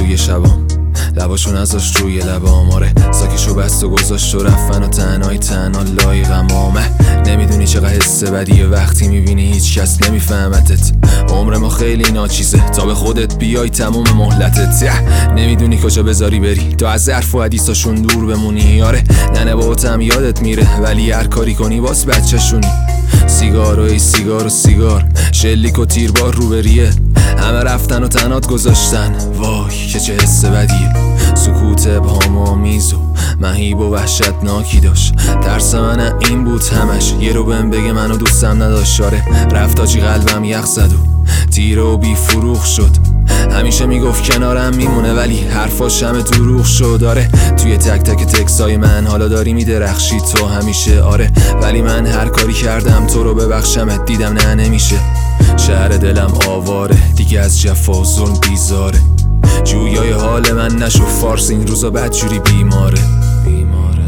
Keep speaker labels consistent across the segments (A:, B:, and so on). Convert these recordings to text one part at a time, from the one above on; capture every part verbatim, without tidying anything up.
A: توی شبام، لباشون ازاش روی لبام. آره ساکشو بست و گذاشت و رفتن و تنهای تنها لایقم آمه. نمیدونی چقدر حس بدیه وقتی میبینی هیچ کس نمیفهمتت. عمر ما خیلی ناچیزه تا به خودت بیای تموم مهلتت. نمیدونی کجا بذاری بری تا از ظرف و حدیثاشون دور بمونی. آره ننه باباتم یادت میره ولی هر کاری کنی باز بچه شونی. سیگار و ای سیگار و سیگار، شلیک و تیربار روبریه، همه رفتن و تنات گذاشتن. وای که چه حس بدیه. سکوت ابهام آمیز و مهیب و وحشتناکی داشت. ترس من این بود همش، یه رو بهم بگه منو دوستم نداشت. آره رفت آجی قلبم یخ زد و تیره و بی فروغ شد. همیشه میگفت کنارم میمونه ولی حرفاش همه دروغ شد. آره توی تک تک تکسای من حالا داری میدرخشی تو همیشه. آره ولی من هر کاری کردم تو رو ببخشمت دیدم نه نمیشه. شهر دلم آواره دیگه از جفا و ظلم بیزاره. جویای حال من نشو فارس این روزا بدجوری بیماره. بیماره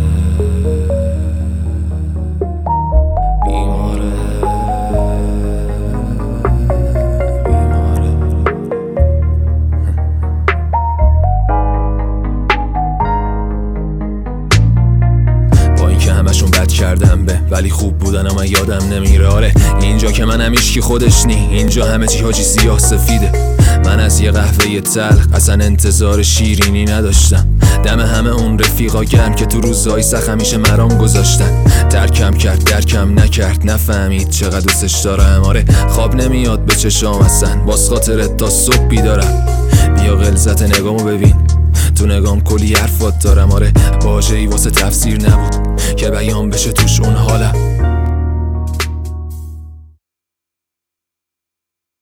A: بیماره همشون بد کردم به ولی خوب بودن اما یادم نمیره. آره اینجا که من همیشکی خودش نی، اینجا همه چی حاجی سیاه سفیده. من از یه قهوه تلخ اصلا انتظار شیرینی نداشتم. دم همه اون رفیقا گرم که تو روزهای سخت همیشه مرام گذاشتن. ترکم کرد درکم نکرد نفهمید چقدر دوستش دارم. آره خواب نمیاد به چشام اصلا باز خاطرت تا صبح بیدارم. بیا غلظت نگامو ببین تو نگام کلی حرفات دارم. آره واژه‌ای واسه تفسیر نبود که بیان بشه توش اون حالم.